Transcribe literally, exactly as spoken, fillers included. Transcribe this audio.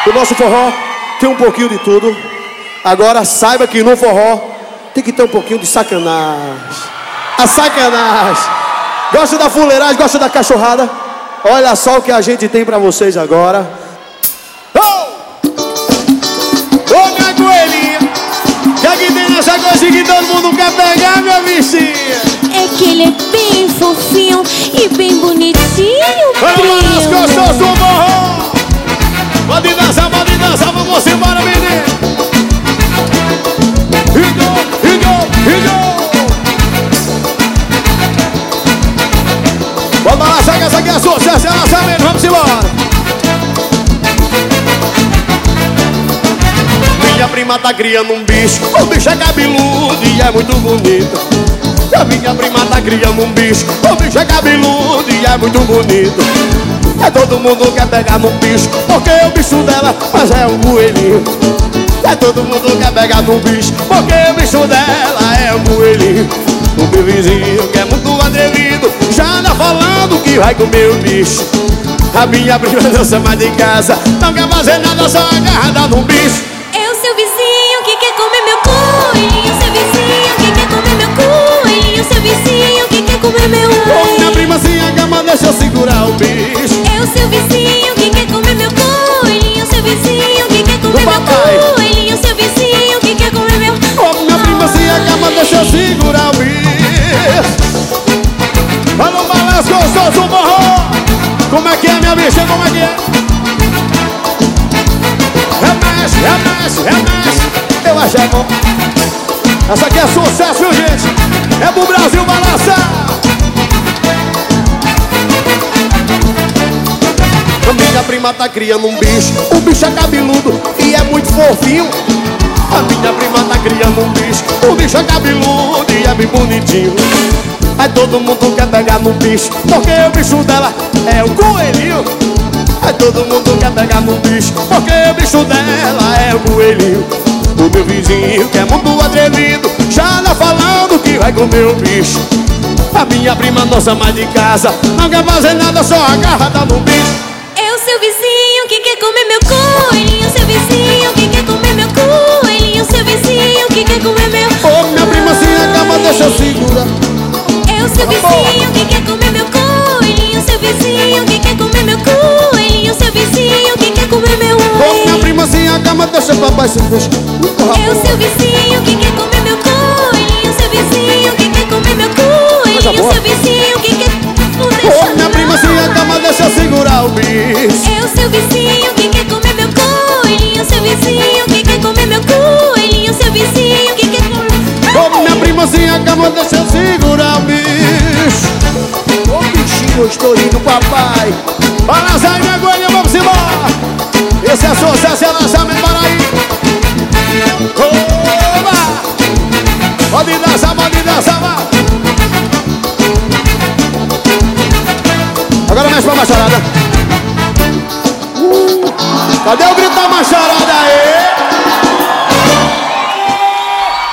O nosso forró tem um pouquinho de tudo. Agora saiba que no forró tem que ter um pouquinho de sacanagem. A sacanagem. Gosta da fuleiragem, gosta da cachorrada? Olha só o que a gente tem pra vocês agora. Oh! Ô minha coelhinha, que aqui tem nessa coisa que todo mundo quer pegar, minha bichinha? É que ele é bem fofinho e bem bonitinho, vamos lá, gostoso do forró. Pode dançar, pode dançar, vamos embora, menino. E go, e go, e go. Vamos lá, saca essa aqui, a sucesso, ela sabe, vamos embora. Minha prima tá criando um bicho, o bicho é cabeludo e é muito bonito. A minha prima tá criando um bicho, o bicho é cabeludo e é muito bonito. É todo mundo quer pegar no bicho, porque o bicho dela, mas é um coelhinho. É todo mundo quer pegar no bicho, porque o bicho dela é um coelhinho. O meu vizinho que é muito atrevido já anda falando que vai comer o bicho. A minha prima dança mais de casa, não quer fazer nada, só agarrada no bicho. É o seu vizinho que quer comer meu coelhinho. Seu vizinho que quer comer meu coelhinho. Seu vizinho que quer comer meu coelhinho. Ô minha prima se acalma, deixa eu segurar o bicho. É o seu vizinho que quer comer meu coelhinho. Seu vizinho que quer comer meu coelhinho. Seu vizinho que quer comer meu. Ô minha prima se acalma, deixa eu segurar o bicho. Olha o balanço gostoso do forró. Como é que é, minha bicha? Como é que é? Remexe, remexe, remexe. Eu acho é bom. Essa aqui é sucesso, viu, gente? É pro Brasil balançar. A minha prima tá criando um bicho. O bicho é cabeludo e é muito fofinho. A minha prima tá criando um bicho. O bicho é cabeludo e é bem bonitinho. Aí todo mundo quer pegar no bicho, porque o bicho dela é o coelhinho. Aí todo mundo quer pegar no bicho, porque o bicho dela é o coelhinho. O meu vizinho que é muito atrevido já anda falando que vai comer o bicho. A minha prima nossa mais de casa não quer fazer nada, só agarrada no bicho. É o seu vizinho que quer comer meu coelhinho. Seu vizinho que quer comer meu coelhinho. Seu vizinho que quer comer meu. Ô minha prima se acaba, deixa eu segurar. É o seu vizinho que quer comer meu coelhinho. Seu vizinho que quer comer meu coelhinho. Seu vizinho que quer comer meu coelhinho. Ô minha prima se acaba, deixa papai se puxa. É o seu vizinho que quer comer meu coelhinho. Seu vizinho que quer comer meu coelhinho. Seu vizinho que quer. Ô minha prima se acaba, deixa eu segurar o bicho. É o seu vizinho que quer comer meu coelhinho. Seu vizinho que quer comer meu coelhinho. Seu vizinho que quer comer. Ô minha prima se acaba, deixa eu segurar o bicho. Ô bichinho gostosinho do papai. Balança aí, minha coelhinha, vamos embora. Esse é sucesso, é lançamento, para aí. Oba! Pode dançar, pode dançar, vai. Agora mexe pra macharada. uh, Cadê o grito da macharada aí?